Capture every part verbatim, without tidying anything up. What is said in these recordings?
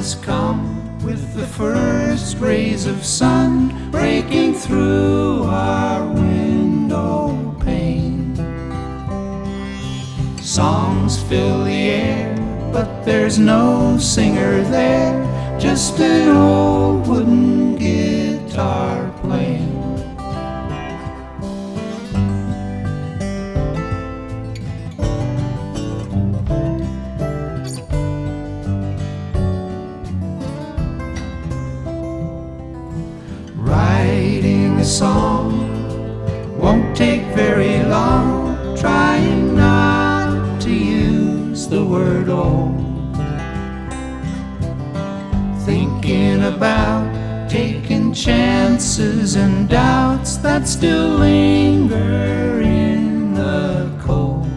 has come with the first rays of sun breaking through our window pane. Songs fill the air, but there's no singer there, just an old wooden guitar playing. Writing a song won't take very long, trying not to use the word old. Thinking about taking chances and doubts that still linger in the cold.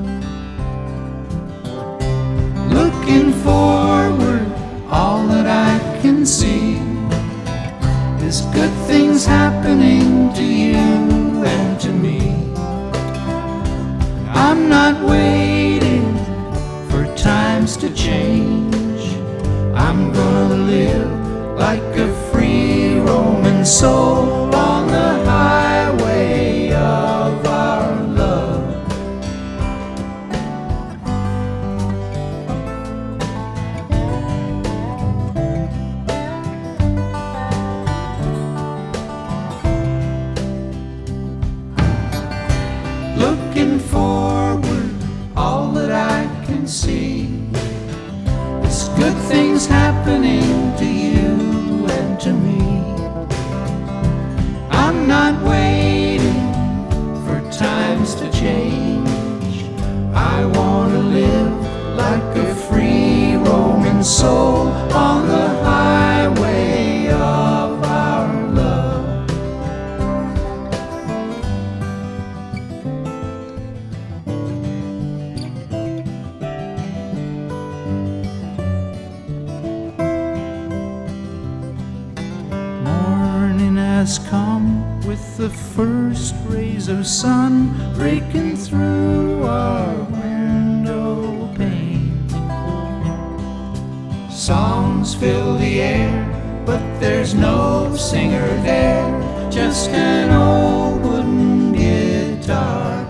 Looking forward, all that I can see is good things happening to you and to me. I'm not waiting for times to change. I'm gonna live like a free Roman soul on the highway of our love. Looking forward, all that I can see is good things happening to you and to me. I'm not waiting for times to change. I want to live like a free Roman soul on the highway of our love. Morning has come with the first rays of sun breaking through our window pane. Songs fill the air, but there's no singer there, just an old wooden guitar.